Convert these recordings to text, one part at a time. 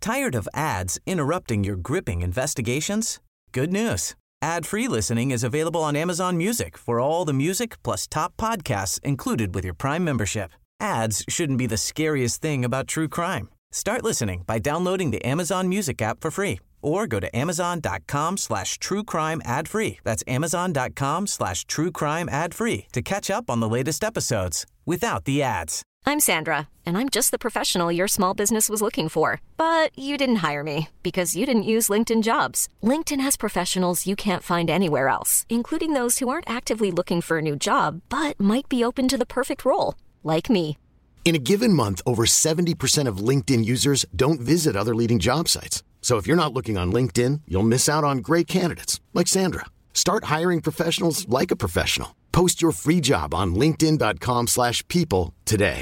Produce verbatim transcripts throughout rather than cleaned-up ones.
Tired of ads interrupting your gripping investigations? Good news. Ad-free listening is available on Amazon Music for all the music plus top podcasts included with your Prime membership. Ads shouldn't be the scariest thing about true crime. Start listening by downloading the Amazon Music app for free or go to amazon.com slash true crime ad free. That's amazon.com slash true crime ad free to catch up on the latest episodes without the ads. I'm Sandra, and I'm just the professional your small business was looking for. But you didn't hire me because you didn't use LinkedIn Jobs. LinkedIn has professionals you can't find anywhere else, including those who aren't actively looking for a new job, but might be open to the perfect role, like me. In a given month, over seventy percent of LinkedIn users don't visit other leading job sites. So if you're not looking on LinkedIn, you'll miss out on great candidates like Sandra. Start hiring professionals like a professional. Post your free job on linkedin.com slash people today.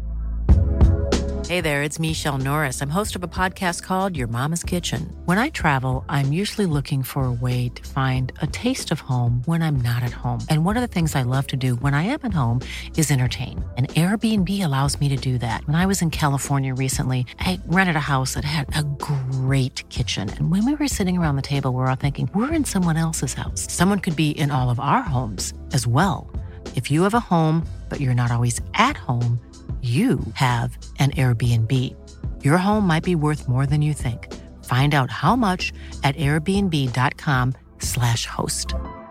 Hey there, it's Michelle Norris. I'm host of a podcast called Your Mama's Kitchen. When I travel, I'm usually looking for a way to find a taste of home when I'm not at home. And one of the things I love to do when I am at home is entertain. And Airbnb allows me to do that. When I was in California recently, I rented a house that had a great kitchen. And when we were sitting around the table, we were all thinking, we're in someone else's house. Someone could be in all of our homes as well. If you have a home, but you're not always at home, you have an Airbnb. Your home might be worth more than you think. Find out how much at airbnb.com slash host.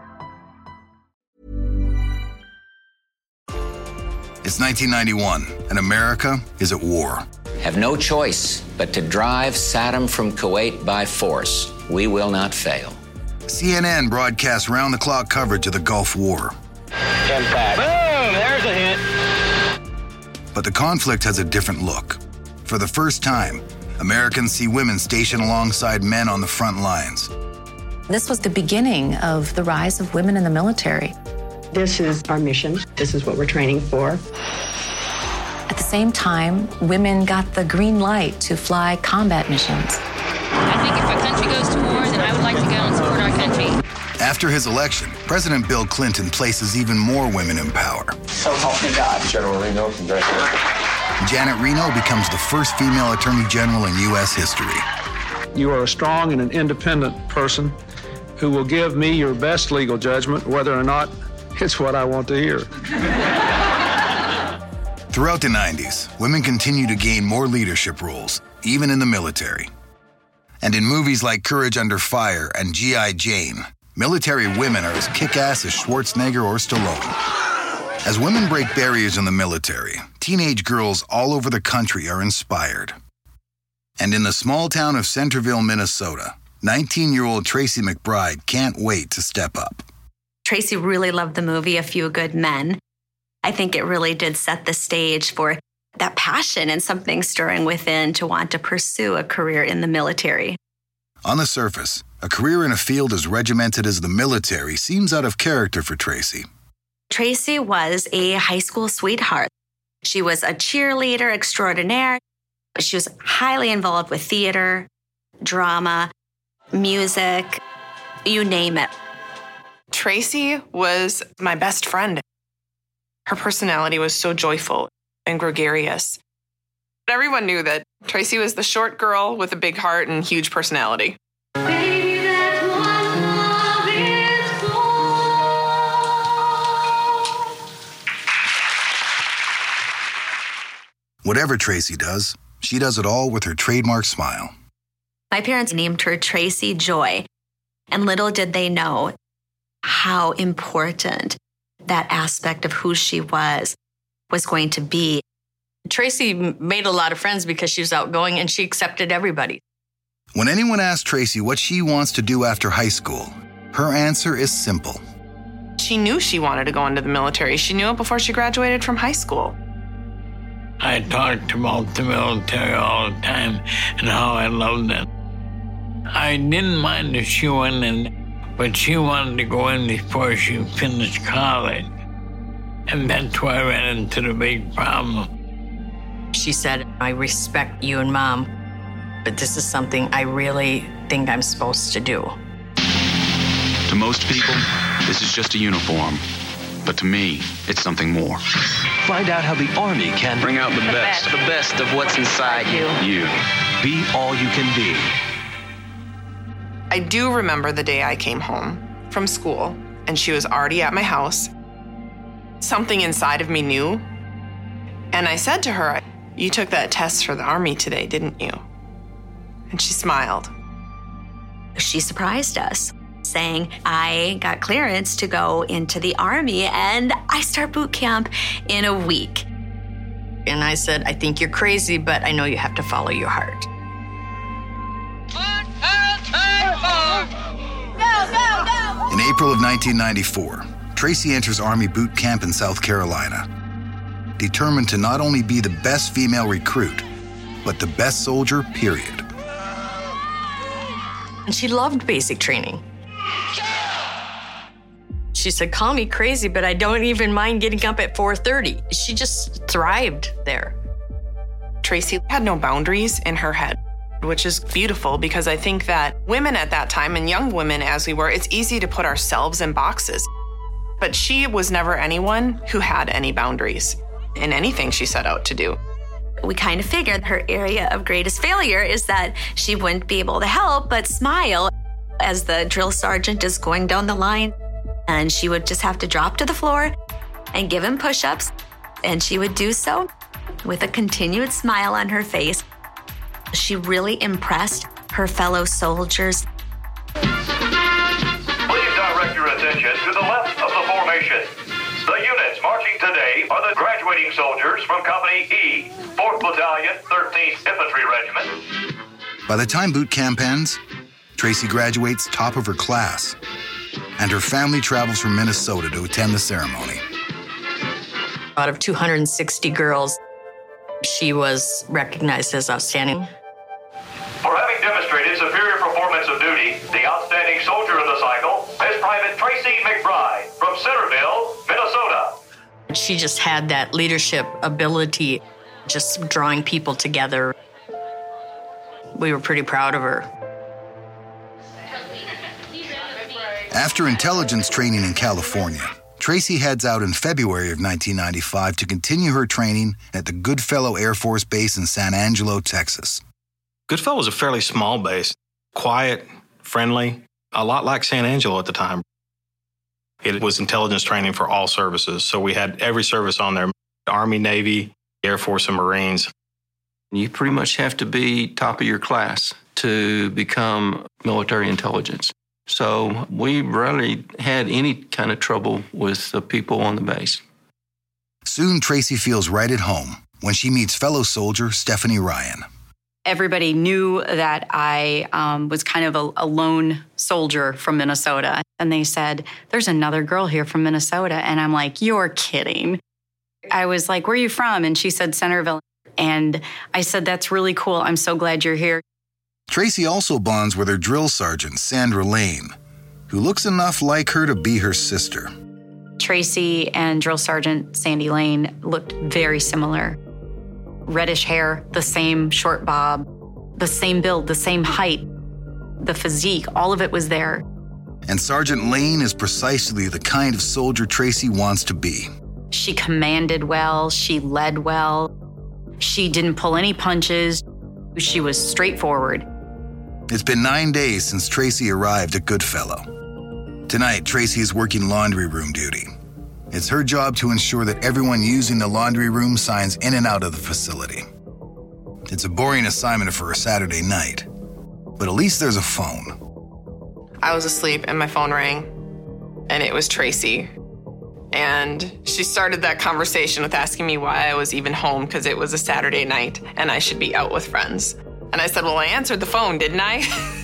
It's nineteen ninety-one, and America is at war. Have no choice but to drive Saddam from Kuwait by force. We will not fail. C N N broadcasts round-the-clock coverage of the Gulf War. Impact. Boom! There's a hit. But the conflict has a different look. For the first time, Americans see women stationed alongside men on the front lines. This was the beginning of the rise of women in the military. This is our mission. This is what we're training for. At the same time, women got the green light to fly combat missions. I think if a country goes to war, then I would like to go and support our country. After his election, President Bill Clinton places even more women in power. So help me God. General Reno, congratulations. Janet Reno becomes the first female attorney general in U S history. You are a strong and an independent person who will give me your best legal judgment, whether or not it's what I want to hear. Throughout the nineties, women continue to gain more leadership roles, even in the military. And in movies like Courage Under Fire and G I Jane, military women are as kick-ass as Schwarzenegger or Stallone. As women break barriers in the military, teenage girls all over the country are inspired. And in the small town of Centerville, Minnesota, nineteen-year-old Tracy McBride can't wait to step up. Tracy really loved the movie A Few Good Men. I think it really did set the stage for that passion and something stirring within to want to pursue a career in the military. On the surface, a career in a field as regimented as the military seems out of character for Tracy. Tracy was a high school sweetheart. She was a cheerleader extraordinaire. She was highly involved with theater, drama, music, you name it. Tracy was my best friend. Her personality was so joyful and gregarious. Everyone knew that Tracy was the short girl with a big heart and huge personality. Whatever Tracy does, she does it all with her trademark smile. My parents named her Tracy Joy, and little did they know how important that aspect of who she was was going to be. Tracy made a lot of friends because she was outgoing and she accepted everybody. When anyone asks Tracy what she wants to do after high school, her answer is simple. She knew she wanted to go into the military. She knew it before she graduated from high school. I talked about the military all the time and how I loved it. I didn't mind if she went in, but she wanted to go in before she finished college. And that's where I ran into the big problem. She said, I respect you and Mom, but this is something I really think I'm supposed to do. To most people, this is just a uniform. But to me, it's something more. Find out how the Army can bring out the, the best. best. The best of what's inside you. You. Be all you can be. I do remember the day I came home from school and she was already at my house. Something inside of me knew. And I said to her, "You took that test for the Army today, didn't you?" And she smiled. She surprised us, saying, "I got clearance to go into the Army and I start boot camp in a week." And I said, "I think you're crazy, but I know you have to follow your heart." In April of nineteen ninety-four, Tracy enters Army boot camp in South Carolina, determined to not only be the best female recruit, but the best soldier, period. And she loved basic training. She said, "Call me crazy, but I don't even mind getting up at four thirty. She just thrived there. Tracy had no boundaries in her head, which is beautiful because I think that women at that time, and young women as we were, it's easy to put ourselves in boxes. But she was never anyone who had any boundaries in anything she set out to do. We kind of figured her area of greatest failure is that she wouldn't be able to help but smile as the drill sergeant is going down the line. And she would just have to drop to the floor and give him push-ups. And she would do so with a continued smile on her face. She really impressed her fellow soldiers. Please direct your attention to the left of the formation. The units marching today are the graduating soldiers from Company E, fourth Battalion, thirteenth Infantry Regiment. By the time boot camp ends, Tracy graduates top of her class, and her family travels from Minnesota to attend the ceremony. Out of two hundred sixty girls, she was recognized as outstanding. For having demonstrated superior performance of duty, the outstanding soldier of the cycle is Private Tracy McBride from Centerville, Minnesota. She just had that leadership ability, just drawing people together. We were pretty proud of her. After intelligence training in California, Tracy heads out in February of nineteen ninety-five to continue her training at the Goodfellow Air Force Base in San Angelo, Texas. Goodfellow was a fairly small base, quiet, friendly, a lot like San Angelo at the time. It was intelligence training for all services, so we had every service on there, Army, Navy, Air Force, and Marines. You pretty much have to be top of your class to become military intelligence. So we rarely had any kind of trouble with the people on the base. Soon, Tracy feels right at home when she meets fellow soldier Stephanie Ryan. Everybody knew that I um, was kind of a, a lone soldier from Minnesota. And they said, "There's another girl here from Minnesota." And I'm like, "You're kidding." I was like, "Where are you from?" And she said, "Centerville." And I said, "That's really cool. I'm so glad you're here." Tracy also bonds with her drill sergeant, Sandra Lane, who looks enough like her to be her sister. Tracy and Drill Sergeant Sandy Lane looked very similar. Reddish hair, the same short bob, the same build, the same height, the physique, all of it was there. And Sergeant Lane is precisely the kind of soldier Tracy wants to be. She commanded well, she led well, she didn't pull any punches, she was straightforward. It's been nine days since Tracy arrived at Goodfellow. Tonight, Tracy is working laundry room duty. It's her job to ensure that everyone using the laundry room signs in and out of the facility. It's a boring assignment for a Saturday night, but at least there's a phone. I was asleep and my phone rang, and it was Tracy. And she started that conversation with asking me why I was even home because it was a Saturday night and I should be out with friends. And I said, "Well, I answered the phone, didn't I?"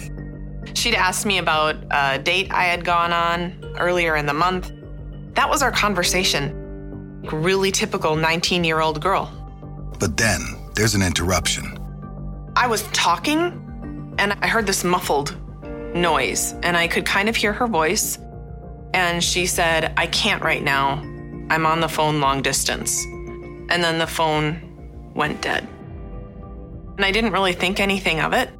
She'd asked me about a date I had gone on earlier in the month. That was our conversation. Really typical nineteen-year-old girl. But then there's an interruption. I was talking and I heard this muffled noise and I could kind of hear her voice. And she said, "I can't right now. I'm on the phone long distance." And then the phone went dead. And I didn't really think anything of it.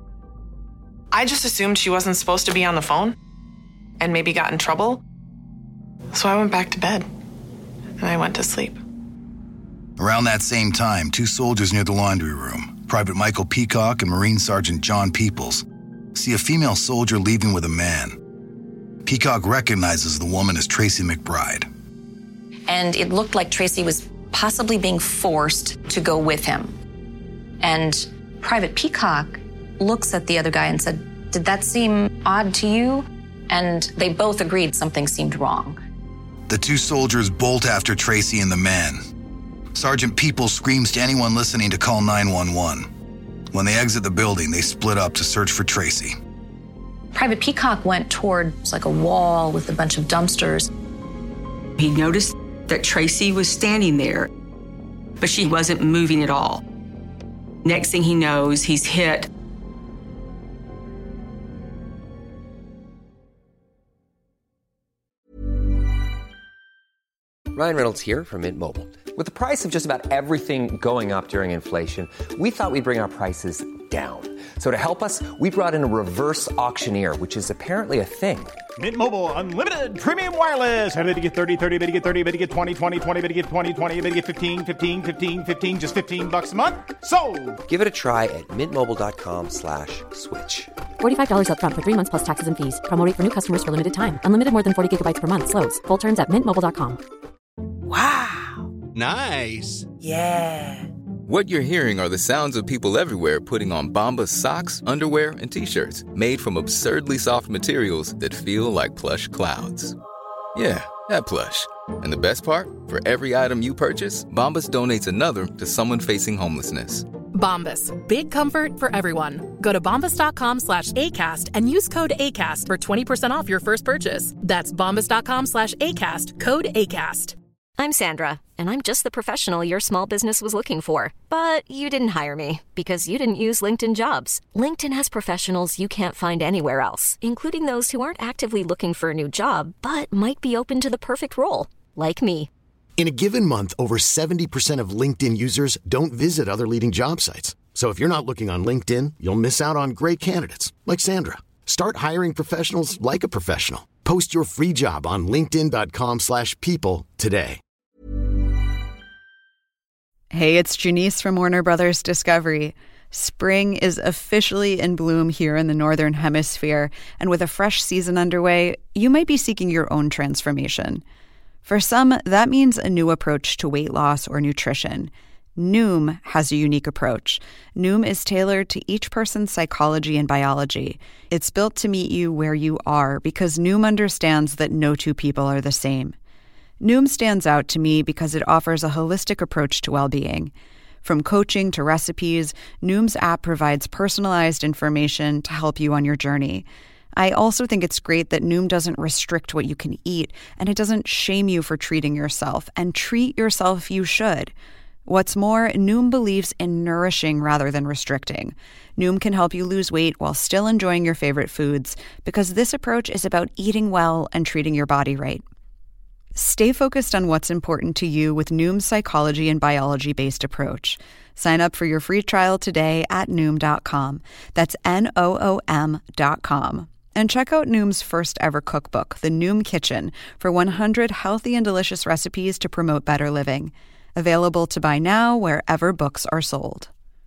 I just assumed she wasn't supposed to be on the phone and maybe got in trouble. So I went back to bed. and I went to sleep. Around that same time, two soldiers near the laundry room, Private Michael Peacock and Marine Sergeant John Peoples, see a female soldier leaving with a man. Peacock recognizes the woman as Tracy McBride. And it looked like Tracy was possibly being forced to go with him. And Private Peacock looks at the other guy and said, "Did that seem odd to you?" And they both agreed something seemed wrong. The two soldiers bolt after Tracy and the man. Sergeant Peoples screams to anyone listening to call nine one one. When they exit the building, they split up to search for Tracy. Private Peacock went towards like a wall with a bunch of dumpsters. He noticed that Tracy was standing there, but she wasn't moving at all. Next thing he knows, he's hit. Ryan Reynolds here from Mint Mobile. With the price of just about everything going up during inflation, we thought we'd bring our prices down. So to help us, we brought in a reverse auctioneer, which is apparently a thing. Mint Mobile Unlimited Premium Wireless. How to get thirty, thirty, how to get thirty, how to get twenty, twenty, twenty, how to get twenty, twenty, how to get fifteen, fifteen, fifteen, fifteen, just fifteen bucks a month? Sold! Give it a try at mintmobile.com slash switch. forty-five dollars up front for three months plus taxes and fees. Promo rate for new customers for limited time. Unlimited more than forty gigabytes per month. Slows full terms at mint mobile dot com. Wow. Nice. Yeah. What you're hearing are the sounds of people everywhere putting on Bombas socks, underwear, and T-shirts made from absurdly soft materials that feel like plush clouds. Yeah, that plush. And the best part? For every item you purchase, Bombas donates another to someone facing homelessness. Bombas. Big comfort for everyone. Go to bombas.com slash ACAST and use code ACAST for twenty percent off your first purchase. That's bombas.com slash ACAST. Code ACAST. I'm Sandra, and I'm just the professional your small business was looking for. But you didn't hire me because you didn't use LinkedIn Jobs. LinkedIn has professionals you can't find anywhere else, including those who aren't actively looking for a new job, but might be open to the perfect role, like me. In a given month, over seventy percent of LinkedIn users don't visit other leading job sites. So if you're not looking on LinkedIn, you'll miss out on great candidates like Sandra. Start hiring professionals like a professional. Post your free job on linkedin.com slash people today. Hey, it's Janice from Warner Brothers Discovery. Spring is officially in bloom here in the Northern Hemisphere, and with a fresh season underway, you might be seeking your own transformation. For some, that means a new approach to weight loss or nutrition. Noom has a unique approach. Noom is tailored to each person's psychology and biology. It's built to meet you where you are because Noom understands that no two people are the same. Noom stands out to me because it offers a holistic approach to well-being. From coaching to recipes, Noom's app provides personalized information to help you on your journey. I also think it's great that Noom doesn't restrict what you can eat, and it doesn't shame you for treating yourself, and treat yourself you should. What's more, Noom believes in nourishing rather than restricting. Noom can help you lose weight while still enjoying your favorite foods, because this approach is about eating well and treating your body right. Stay focused on what's important to you with Noom's psychology and biology-based approach. Sign up for your free trial today at Noom dot com. That's N O O M dot com. And check out Noom's first ever cookbook, The Noom Kitchen, for one hundred healthy and delicious recipes to promote better living. Available to buy now wherever books are sold.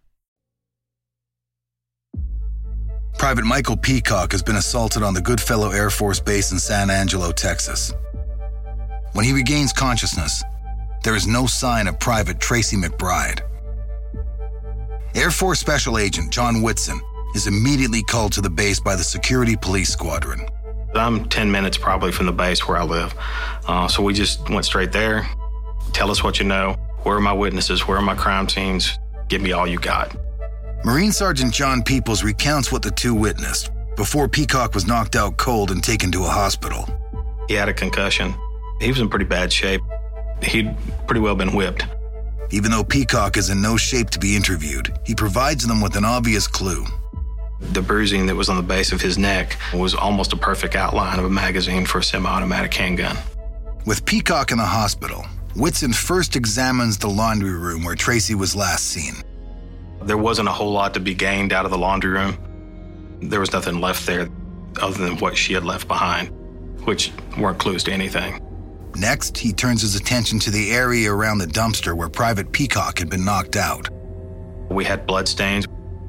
Private Michael Peacock has been assaulted on the Goodfellow Air Force Base in San Angelo, Texas. When he regains consciousness, there is no sign of Private Tracy McBride. Air Force Special Agent John Whitson is immediately called to the base by the Security Police Squadron. I'm ten minutes probably from the base where I live. Uh, so we just went straight there. Tell us what you know. Where are my witnesses? Where are my crime scenes? Give me all you got. Marine Sergeant John Peoples recounts what the two witnessed before Peacock was knocked out cold and taken to a hospital. He had a concussion. He was in pretty bad shape. He'd pretty well been whipped. Even though Peacock is in no shape to be interviewed, he provides them with an obvious clue. The bruising that was on the base of his neck was almost a perfect outline of a magazine for a semi-automatic handgun. With Peacock in the hospital, Whitson first examines the laundry room where Tracy was last seen. There wasn't a whole lot to be gained out of the laundry room. There was nothing left there other than what she had left behind, which weren't clues to anything. Next, he turns his attention to the area around the dumpster where Private Peacock had been knocked out. We had blood stains.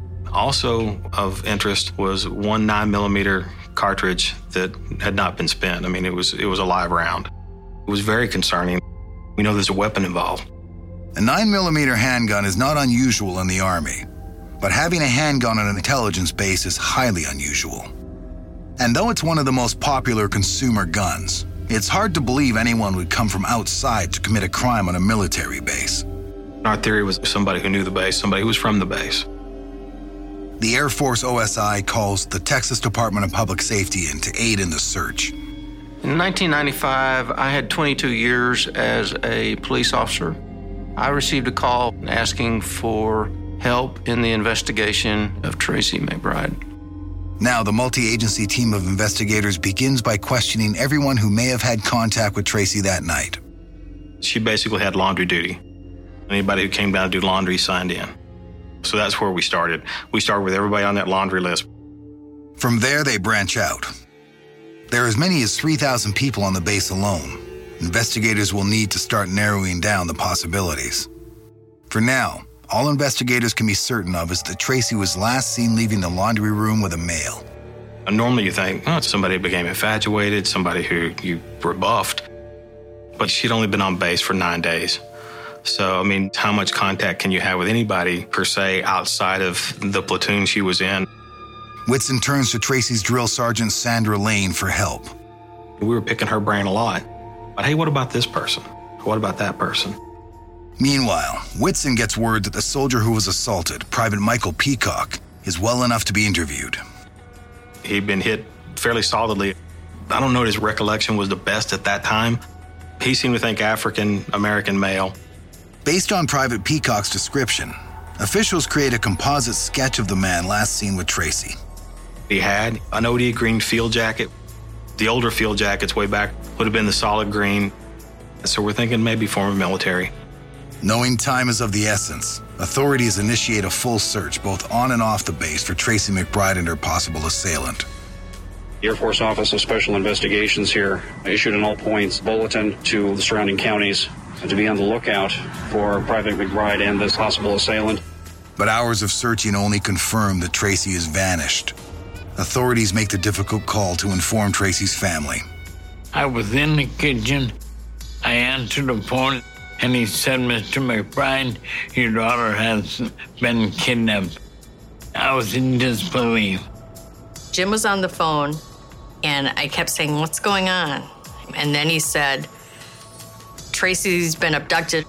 Also of interest was one nine millimeter cartridge that had not been spent. I mean, it was it was a live round. It was very concerning. We know there's a weapon involved. A nine millimeter handgun is not unusual in the Army, but having a handgun on an intelligence base is highly unusual. And though it's one of the most popular consumer guns, it's hard to believe anyone would come from outside to commit a crime on a military base. Our theory was somebody who knew the base, somebody who was from the base. The Air Force O S I calls the Texas Department of Public Safety in to aid in the search. In nineteen ninety-five, I had twenty-two years as a police officer. I received a call asking for help in the investigation of Tracy McBride. Now, the multi-agency team of investigators begins by questioning everyone who may have had contact with Tracy that night. She basically had laundry duty. Anybody who came down to do laundry signed in. So that's where we started. We started with everybody on that laundry list. From there, they branch out. There are as many as three thousand people on the base alone. Investigators will need to start narrowing down the possibilities. For now, all investigators can be certain of is that Tracy was last seen leaving the laundry room with a male. And normally you think, oh, it's somebody who became infatuated, somebody who you rebuffed. But she'd only been on base for nine days. So, I mean, how much contact can you have with anybody, per se, outside of the platoon she was in? Whitson turns to Tracy's drill sergeant, Sandra Lane, for help. We were picking her brain a lot. But hey, what about this person? What about that person? Meanwhile, Whitson gets word that the soldier who was assaulted, Private Michael Peacock, is well enough to be interviewed. He'd been hit fairly solidly. I don't know if his recollection was the best at that time. He seemed to think African-American male. Based on Private Peacock's description, officials create a composite sketch of the man last seen with Tracy. He had an O D green field jacket. The older field jackets way back would have been the solid green. So we're thinking maybe former military. Knowing time is of the essence, authorities initiate a full search both on and off the base for Tracy McBride and her possible assailant. The Air Force Office of Special Investigations here issued an all points bulletin to the surrounding counties to be on the lookout for Private McBride and this possible assailant. But hours of searching only confirm that Tracy has vanished. Authorities make the difficult call to inform Tracy's family. I was in the kitchen. I answered the phone, and he said, Mister McBride, your daughter has been kidnapped. I was in disbelief. Jim was on the phone, and I kept saying, what's going on? And then he said, Tracy's been abducted.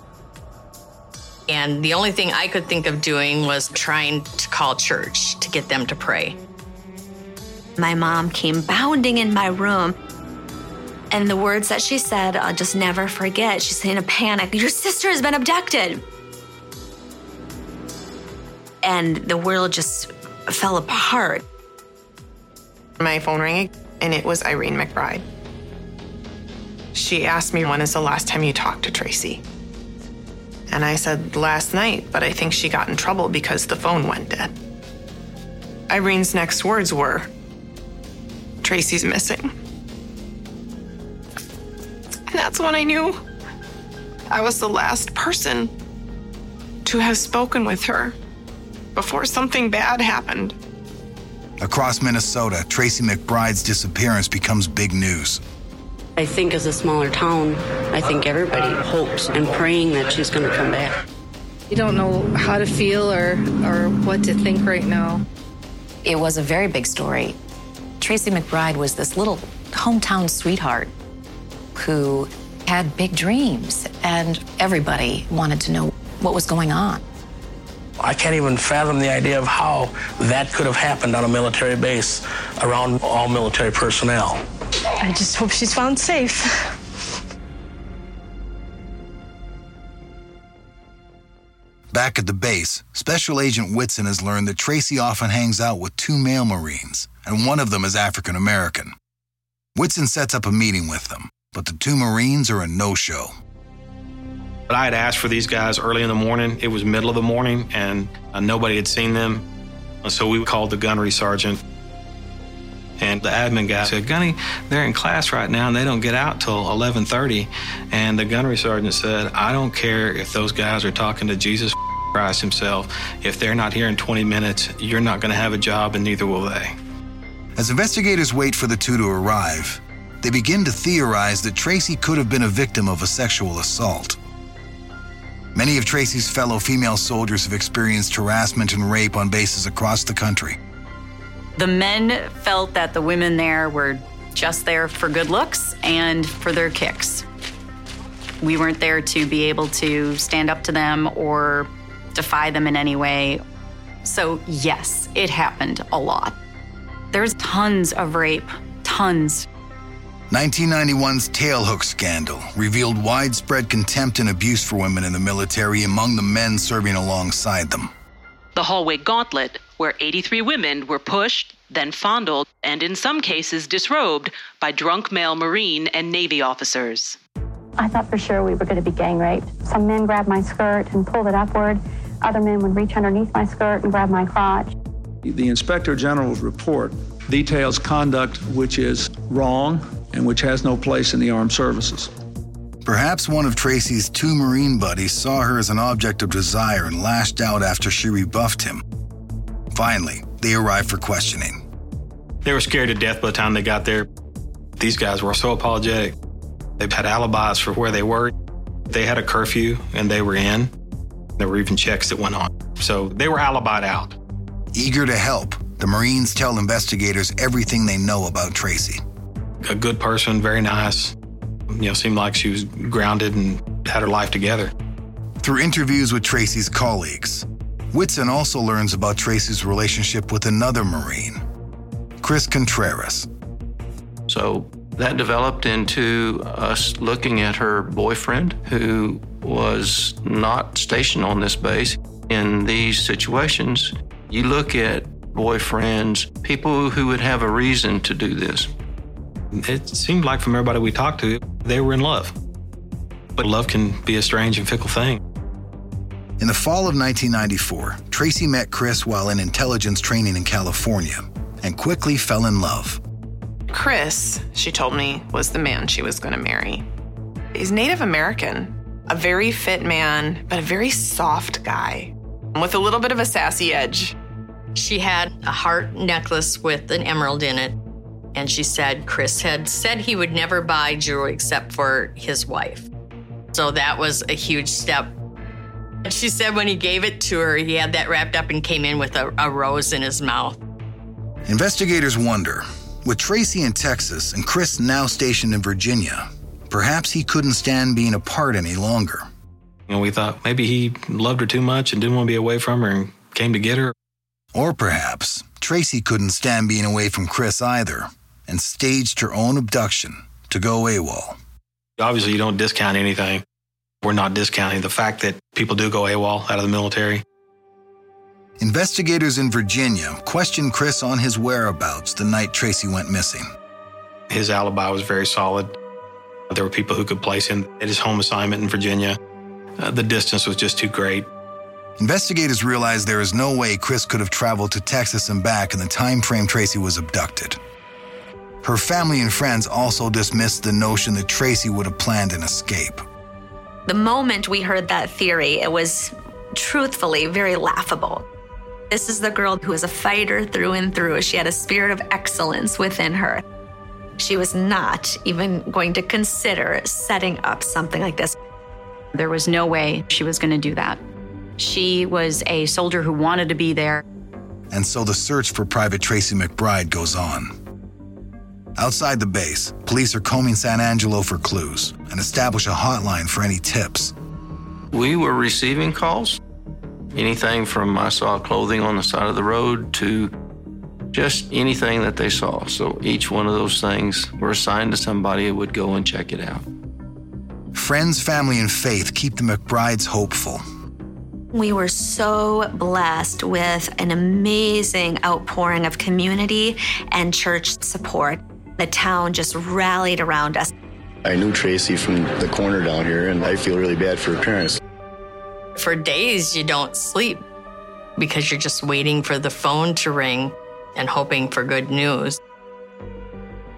And the only thing I could think of doing was trying to call church to get them to pray. My mom came bounding in my room, and the words that she said, I'll just never forget. She's in a panic. Your sister has been abducted. And the world just fell apart. My phone rang, and it was Irene McBride. She asked me, when is the last time you talked to Tracy? And I said, last night, but I think she got in trouble because the phone went dead. Irene's next words were, Tracy's missing. And that's when I knew I was the last person to have spoken with her before something bad happened. Across Minnesota, Tracy McBride's disappearance becomes big news. I think as a smaller town, I think everybody hopes and praying that she's going to come back. You don't know how to feel or, or what to think right now. It was a very big story. Tracy McBride was this little hometown sweetheart who had big dreams, and everybody wanted to know what was going on. I can't even fathom the idea of how that could have happened on a military base around all military personnel. I just hope she's found safe. Back at the base, Special Agent Whitson has learned that Tracy often hangs out with two male Marines, and one of them is African American. Whitson sets up a meeting with them, but the two Marines are a no-show. But I had asked for these guys early in the morning. It was middle of the morning, and uh, nobody had seen them. So we called the gunnery sergeant. And the admin guy said, Gunny, they're in class right now and they don't get out till eleven thirty. And the gunnery sergeant said, I don't care if those guys are talking to Jesus Christ himself. If they're not here in twenty minutes, you're not going to have a job and neither will they. As investigators wait for the two to arrive, they begin to theorize that Tracy could have been a victim of a sexual assault. Many of Tracy's fellow female soldiers have experienced harassment and rape on bases across the country. The men felt that the women there were just there for good looks and for their kicks. We weren't there to be able to stand up to them or defy them in any way. So yes, it happened a lot. There's tons of rape, tons. nineteen ninety-one's tailhook scandal revealed widespread contempt and abuse for women in the military among the men serving alongside them. The hallway gauntlet, where eighty-three women were pushed, then fondled, and in some cases disrobed by drunk male Marine and Navy officers. I thought for sure we were going to be gang raped. Some men grabbed my skirt and pulled it upward. Other men would reach underneath my skirt and grab my crotch. The Inspector General's report details conduct which is wrong and which has no place in the armed services. Perhaps one of Tracy's two Marine buddies saw her as an object of desire and lashed out after she rebuffed him. Finally, they arrived for questioning. They were scared to death by the time they got there. These guys were so apologetic. They had alibis for where they were. They had a curfew and they were in. There were even checks that went on. So they were alibied out. Eager to help, the Marines tell investigators everything they know about Tracy. A good person, very nice. You know, seemed like she was grounded and had her life together. Through interviews with Tracy's colleagues, Whitson also learns about Tracy's relationship with another Marine, Chris Contreras. So that developed into us looking at her boyfriend, who was not stationed on this base. In these situations, you look at boyfriends, people who would have a reason to do this. It seemed like from everybody we talked to, they were in love. But love can be a strange and fickle thing. In the fall of nineteen ninety-four, Tracy met Chris while in intelligence training in California and quickly fell in love. Chris, she told me, was the man she was going to marry. He's Native American, a very fit man, but a very soft guy with a little bit of a sassy edge. She had a heart necklace with an emerald in it. And she said Chris had said he would never buy jewelry except for his wife. So that was a huge step. And she said when he gave it to her, he had that wrapped up and came in with a, a rose in his mouth. Investigators wonder, with Tracy in Texas and Chris now stationed in Virginia, perhaps he couldn't stand being apart any longer. And we thought maybe he loved her too much and didn't want to be away from her and came to get her. Or perhaps Tracy couldn't stand being away from Chris either and staged her own abduction to go AWOL. Obviously, you don't discount anything. We're not discounting the fact that people do go AWOL out of the military. Investigators in Virginia questioned Chris on his whereabouts the night Tracy went missing. His alibi was very solid. There were people who could place him at his home assignment in Virginia. Uh, the distance was just too great. Investigators realized there is no way Chris could have traveled to Texas and back in the time frame Tracy was abducted. Her family and friends also dismissed the notion that Tracy would have planned an escape. The moment we heard that theory, it was truthfully very laughable. This is the girl who is a fighter through and through. She had a spirit of excellence within her. She was not even going to consider setting up something like this. There was no way she was going to do that. She was a soldier who wanted to be there. And so the search for Private Tracy McBride goes on. Outside the base, police are combing San Angelo for clues and establish a hotline for any tips. We were receiving calls. Anything from I saw clothing on the side of the road to just anything that they saw. So each one of those things were assigned to somebody who would go and check it out. Friends, family, and faith keep the McBrides hopeful. We were so blessed with an amazing outpouring of community and church support. The town just rallied around us. I knew Tracy from the corner down here, and I feel really bad for her parents. For days, you don't sleep because you're just waiting for the phone to ring and hoping for good news.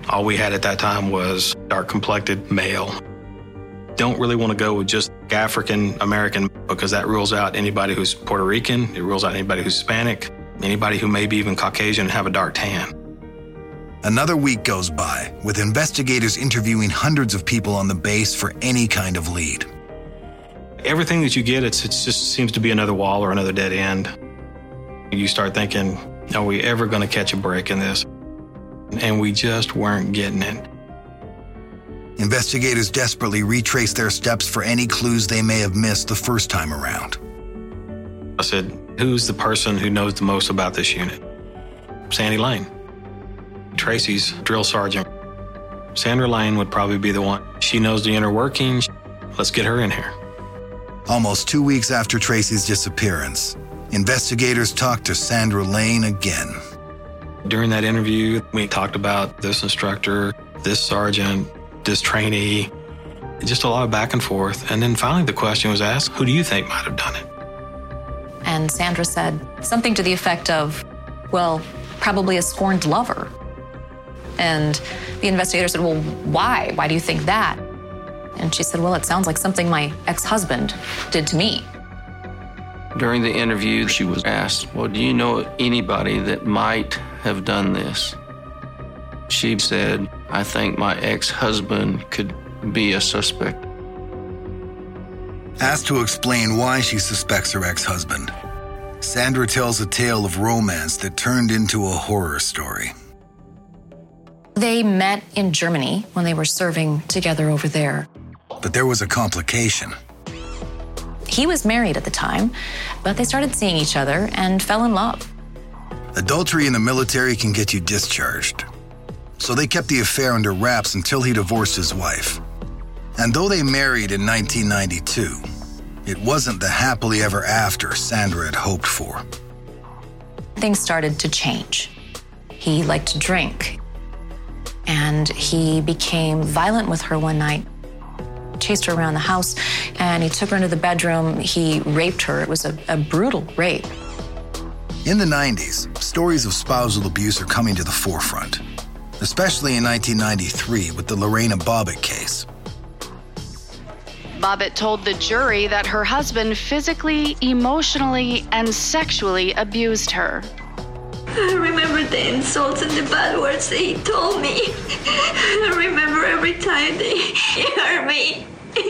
All we had at that time was dark-complected male. Don't really want to go with just African-American because that rules out anybody who's Puerto Rican, it rules out anybody who's Hispanic, anybody who may be even Caucasian and have a dark tan. Another week goes by, with investigators interviewing hundreds of people on the base for any kind of lead. Everything that you get, it's, it's just seems to be another wall or another dead end. You start thinking, are we ever going to catch a break in this? And we just weren't getting it. Investigators desperately retrace their steps for any clues they may have missed the first time around. I said, who's the person who knows the most about this unit? Sandy Lane. Tracy's drill sergeant. Sandra Lane would probably be the one. She knows the inner workings. Let's get her in here. Almost two weeks after Tracy's disappearance, investigators talked to Sandra Lane again. During that interview, we talked about this instructor, this sergeant, this trainee, just a lot of back and forth. And then finally the question was asked, who do you think might have done it? And Sandra said something to the effect of, well, probably a scorned lover. And the investigator said, well, why? Why do you think that? And she said, well, it sounds like something my ex-husband did to me. During the interview, she was asked, well, do you know anybody that might have done this? She said, I think my ex-husband could be a suspect. Asked to explain why she suspects her ex-husband, Sandra tells a tale of romance that turned into a horror story. They met in Germany when they were serving together over there. But there was a complication. He was married at the time, but they started seeing each other and fell in love. Adultery in the military can get you discharged. So they kept the affair under wraps until he divorced his wife. And though they married in nineteen ninety-two, it wasn't the happily ever after Sandra had hoped for. Things started to change. He liked to drink, and he became violent with her one night. Chased her around the house, and he took her into the bedroom. He raped her. It was a, a brutal rape. In the nineties, stories of spousal abuse are coming to the forefront, especially in nineteen ninety-three with the Lorena Bobbitt case. Bobbitt told the jury that her husband physically, emotionally, and sexually abused her. I remember the insults and the bad words that he told me. I remember every time that he hurt me.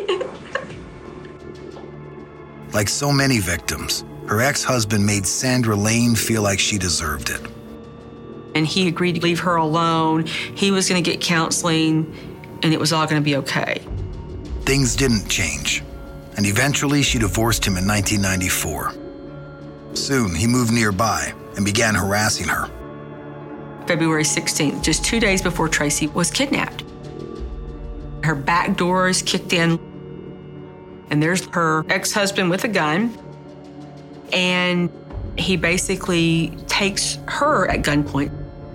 Like so many victims, her ex-husband made Sandra Lane feel like she deserved it. And he agreed to leave her alone. He was going to get counseling, and it was all going to be okay. Things didn't change, and eventually she divorced him in nineteen ninety-four. Soon, he moved nearby and began harassing her. February sixteenth, just two days before Tracy was kidnapped. Her back doors kicked in, and there's her ex-husband with a gun, and he basically takes her at gunpoint.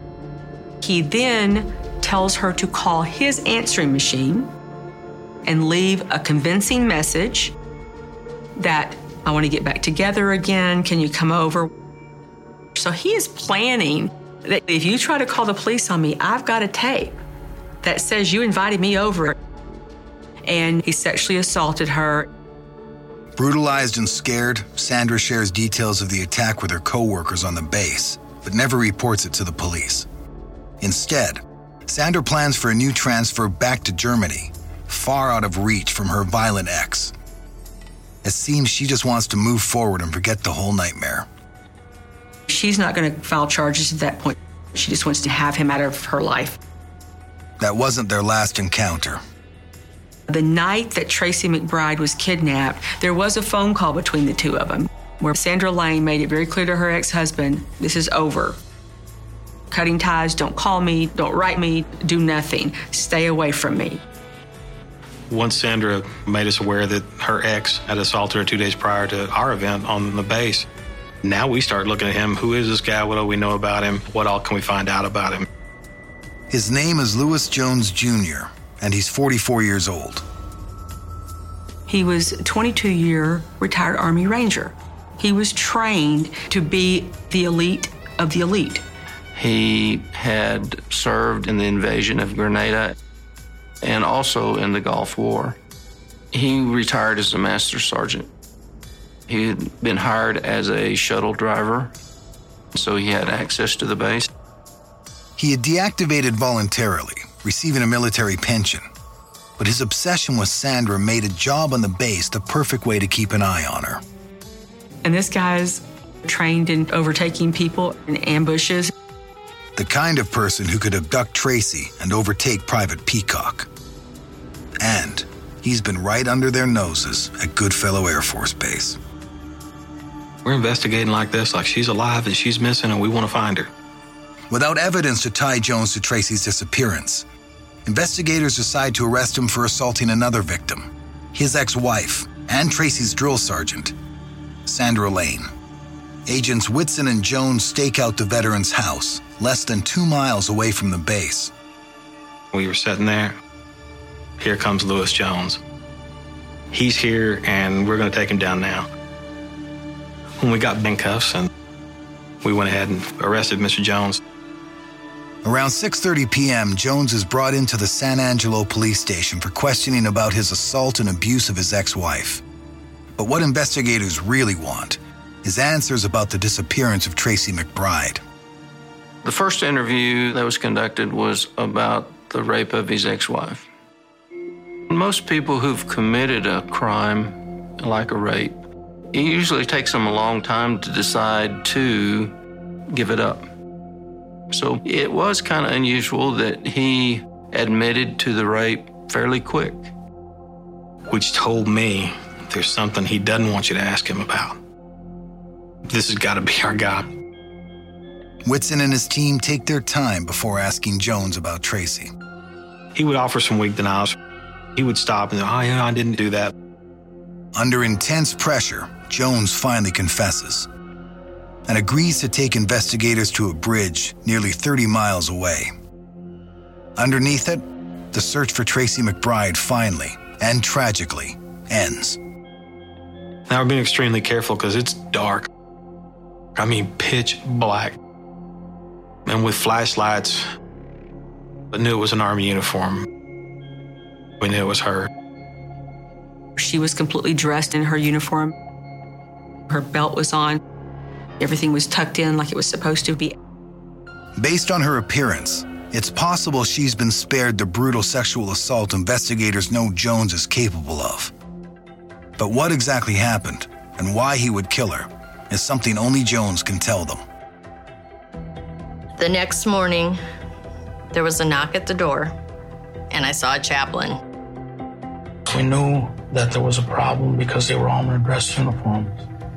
He then tells her to call his answering machine and leave a convincing message that, I want to get back together again, can you come over? So he is planning that if you try to call the police on me, I've got a tape that says you invited me over. And he sexually assaulted her. Brutalized and scared, Sandra shares details of the attack with her co-workers on the base, but never reports it to the police. Instead, Sandra plans for a new transfer back to Germany, far out of reach from her violent ex. It seems she just wants to move forward and forget the whole nightmare. She's not going to file charges at that point. She just wants to have him out of her life. That wasn't their last encounter. The night that Tracy McBride was kidnapped, there was a phone call between the two of them where Sandra Lane made it very clear to her ex-husband, this is over. Cutting ties, don't call me, don't write me, do nothing. Stay away from me. Once Sandra made us aware that her ex had assaulted her two days prior to our event on the base, now we start looking at him. Who is this guy? What do we know about him? What all can we find out about him? His name is Lewis Jones Junior, and he's forty-four years old. He was a twenty-two-year retired Army Ranger. He was trained to be the elite of the elite. He had served in the invasion of Grenada and also in the Gulf War. He retired as a master sergeant. He had been hired as a shuttle driver, so he had access to the base. He had deactivated voluntarily, receiving a military pension. But his obsession with Sandra made a job on the base the perfect way to keep an eye on her. And this guy's trained in overtaking people in ambushes. The kind of person who could abduct Tracy and overtake Private Peacock. And he's been right under their noses at Goodfellow Air Force Base. We're investigating like this, like she's alive and she's missing and we want to find her. Without evidence to tie Jones to Tracy's disappearance, investigators decide to arrest him for assaulting another victim, his ex-wife and Tracy's drill sergeant, Sandra Lane. Agents Whitson and Jones stake out the veteran's house, less than two miles away from the base. We were sitting there. Here comes Lewis Jones. He's here and we're going to take him down now. When we got handcuffs and we went ahead and arrested Mister Jones. Around six thirty p.m., Jones is brought into the San Angelo police station for questioning about his assault and abuse of his ex-wife. But what investigators really want is answers about the disappearance of Tracy McBride. The first interview that was conducted was about the rape of his ex-wife. Most people who've committed a crime like a rape, it usually takes them a long time to decide to give it up. So it was kind of unusual that he admitted to the rape fairly quick. Which told me there's something he doesn't want you to ask him about. This has got to be our guy. Whitson and his team take their time before asking Jones about Tracy. He would offer some weak denials. He would stop and say, oh, yeah, I didn't do that. Under intense pressure, Jones finally confesses and agrees to take investigators to a bridge nearly thirty miles away. Underneath it, the search for Tracy McBride finally, and tragically, ends. Now we're being extremely careful because it's dark. I mean, pitch black. And with flashlights, I knew it was an Army uniform. We knew it was her. She was completely dressed in her uniform. Her belt was on. Everything was tucked in like it was supposed to be. Based on her appearance, it's possible she's been spared the brutal sexual assault investigators know Jones is capable of. But what exactly happened and why he would kill her is something only Jones can tell them. The next morning, there was a knock at the door, and I saw a chaplain. We knew that there was a problem because they were all in their dress uniforms.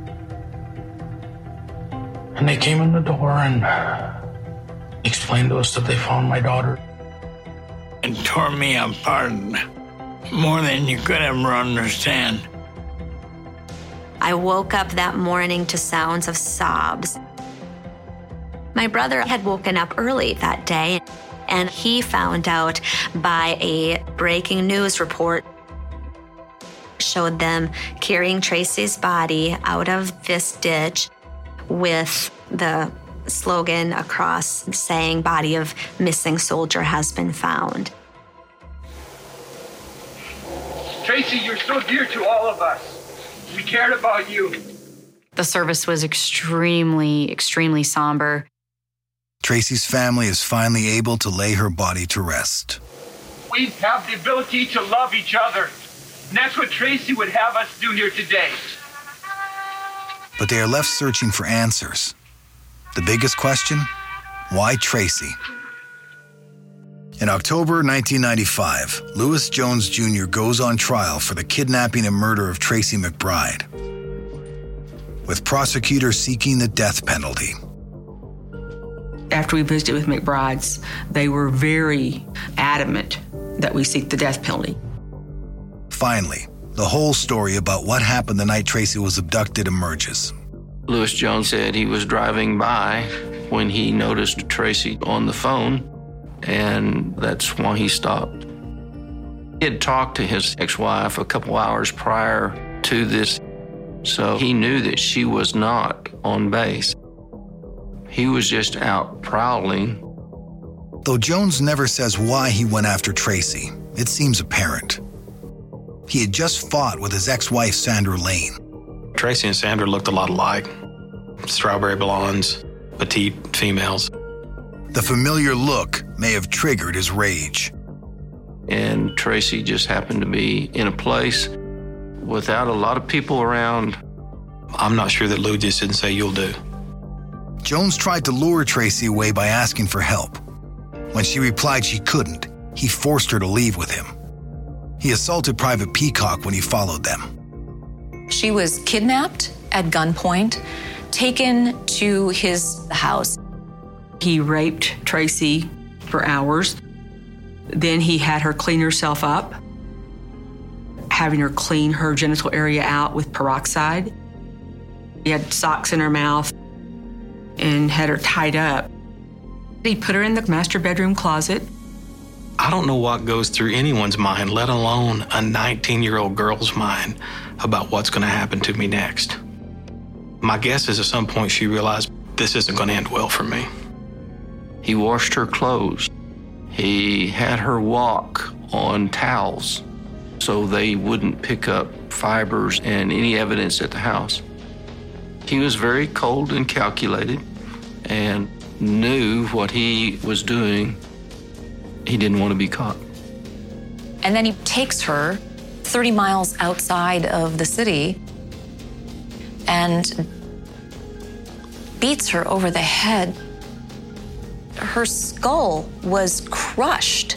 And they came in the door and explained to us that they found my daughter. It tore me apart more than you could ever understand. I woke up that morning to sounds of sobs. My brother had woken up early that day, and he found out by a breaking news report showed them carrying Tracy's body out of this ditch with the slogan across saying, "Body of missing soldier has been found." Tracy, you're so dear to all of us. We cared about you. The service was extremely, extremely somber. Tracy's family is finally able to lay her body to rest. We have the ability to love each other. And that's what Tracy would have us do here today. But they are left searching for answers. The biggest question, why Tracy? In October nineteen ninety-five, Lewis Jones Junior goes on trial for the kidnapping and murder of Tracy McBride, with prosecutors seeking the death penalty. After we visited with McBride's, they were very adamant that we seek the death penalty. Finally, the whole story about what happened the night Tracy was abducted emerges. Lewis Jones said he was driving by when he noticed Tracy on the phone, and that's why he stopped. He had talked to his ex-wife a couple hours prior to this, so he knew that she was not on base. He was just out prowling. Though Jones never says why he went after Tracy, it seems apparent. He had just fought with his ex-wife, Sandra Lane. Tracy and Sandra looked a lot alike. Strawberry blondes, petite females. The familiar look may have triggered his rage. And Tracy just happened to be in a place without a lot of people around. I'm not sure that Lou just didn't say, "You'll do." Jones tried to lure Tracy away by asking for help. When she replied she couldn't, he forced her to leave with him. He assaulted Private Peacock when he followed them. She was kidnapped at gunpoint, taken to his house. He raped Tracy for hours. Then he had her clean herself up, having her clean her genital area out with peroxide. He had socks in her mouth and had her tied up. He put her in the master bedroom closet. I don't know what goes through anyone's mind, let alone a nineteen-year-old girl's mind, about what's going to happen to me next. My guess is at some point she realized this isn't going to end well for me. He washed her clothes. He had her walk on towels so they wouldn't pick up fibers and any evidence at the house. He was very cold and calculated and knew what he was doing. He didn't want to be caught. And then he takes her thirty miles outside of the city and beats her over the head. Her skull was crushed.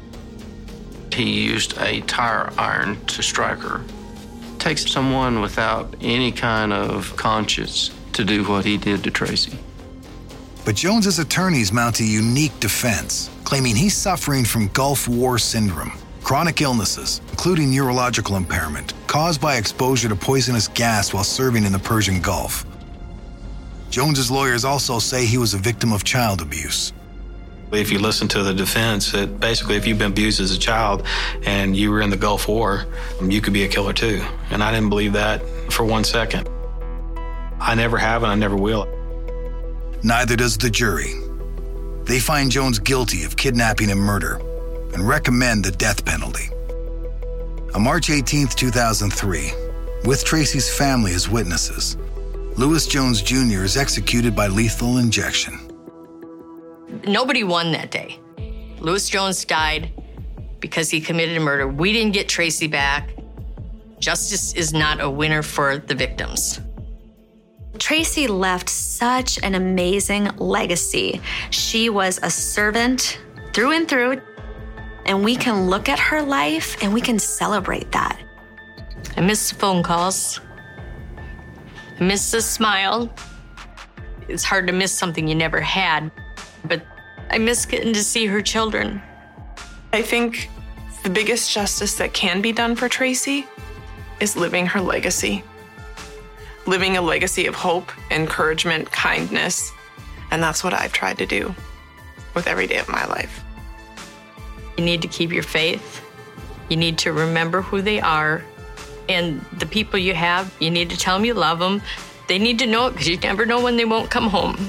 He used a tire iron to strike her. Takes someone without any kind of conscience to do what he did to Tracy. But Jones's attorneys mount a unique defense, claiming he's suffering from Gulf War syndrome, chronic illnesses, including neurological impairment, caused by exposure to poisonous gas while serving in the Persian Gulf. Jones's lawyers also say he was a victim of child abuse. If you listen to the defense, it basically, if you've been abused as a child and you were in the Gulf War, you could be a killer too. And I didn't believe that for one second. I never have and I never will. Neither does the jury. They find Jones guilty of kidnapping and murder and recommend the death penalty. On March eighteenth, two thousand three, with Tracy's family as witnesses, Lewis Jones Junior is executed by lethal injection. Nobody won that day. Lewis Jones died because he committed a murder. We didn't get Tracy back. Justice is not a winner for the victims. Tracy left such an amazing legacy. She was a servant through and through, and we can look at her life and we can celebrate that. I miss the phone calls. I miss the smile. It's hard to miss something you never had, but I miss getting to see her children. I think the biggest justice that can be done for Tracy is living her legacy. Living a legacy of hope, encouragement, kindness. And that's what I've tried to do with every day of my life. You need to keep your faith. You need to remember who they are. And the people you have, you need to tell them you love them. They need to know it because you never know when they won't come home.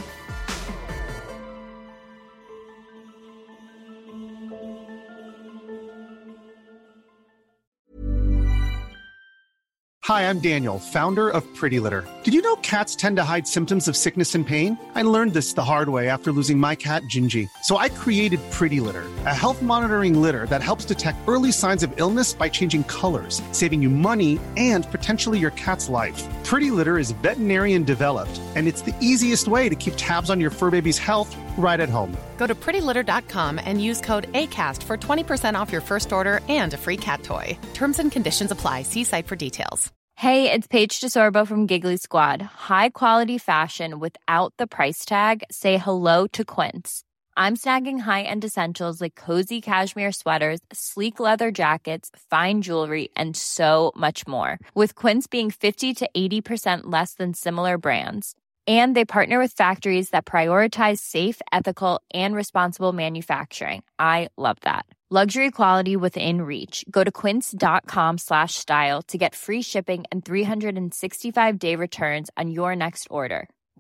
Hi, I'm Daniel, founder of Pretty Litter. Did you know cats tend to hide symptoms of sickness and pain? I learned this the hard way after losing my cat, Gingy. So I created Pretty Litter, a health monitoring litter that helps detect early signs of illness by changing colors, saving you money and potentially your cat's life. Pretty Litter is veterinarian developed, and it's the easiest way to keep tabs on your fur baby's health right at home. Go to pretty litter dot com and use code ACAST for twenty percent off your first order and a free cat toy. Terms and conditions apply. See site for details. Hey, it's Paige DeSorbo from Giggly Squad. High quality fashion without the price tag. Say hello to Quince. I'm snagging high-end essentials like cozy cashmere sweaters, sleek leather jackets, fine jewelry, and so much more. With Quince being fifty to eighty percent less than similar brands. And they partner with factories that prioritize safe, ethical, and responsible manufacturing. I love that. Luxury quality within reach. Go to quince.com slash style to get free shipping and three sixty-five day returns on your next order.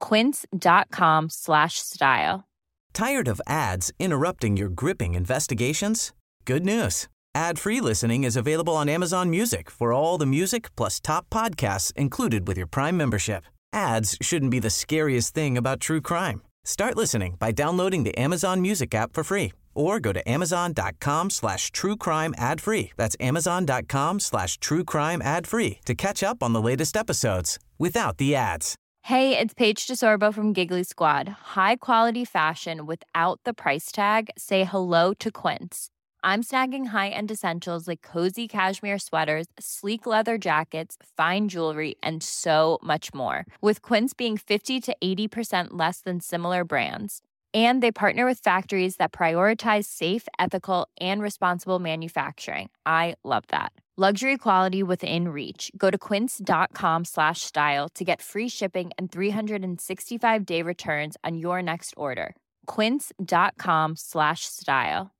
quince.com slash style. Tired of ads interrupting your gripping investigations? Good news. Ad-free listening is available on Amazon Music for all the music plus top podcasts included with your Prime membership. Ads shouldn't be the scariest thing about true crime. Start listening by downloading the Amazon Music app for free or go to amazon.com slash true crime ad free. That's amazon.com slash true crime ad free to catch up on the latest episodes without the ads. Hey, it's Paige DeSorbo from Giggly Squad. High quality fashion without the price tag. Say hello to Quince. I'm snagging high-end essentials like cozy cashmere sweaters, sleek leather jackets, fine jewelry, and so much more. With Quince being fifty to eighty percent less than similar brands. And they partner with factories that prioritize safe, ethical, and responsible manufacturing. I love that. Luxury quality within reach. Go to quince.com slash style to get free shipping and three sixty-five day returns on your next order. Quince.com slash style.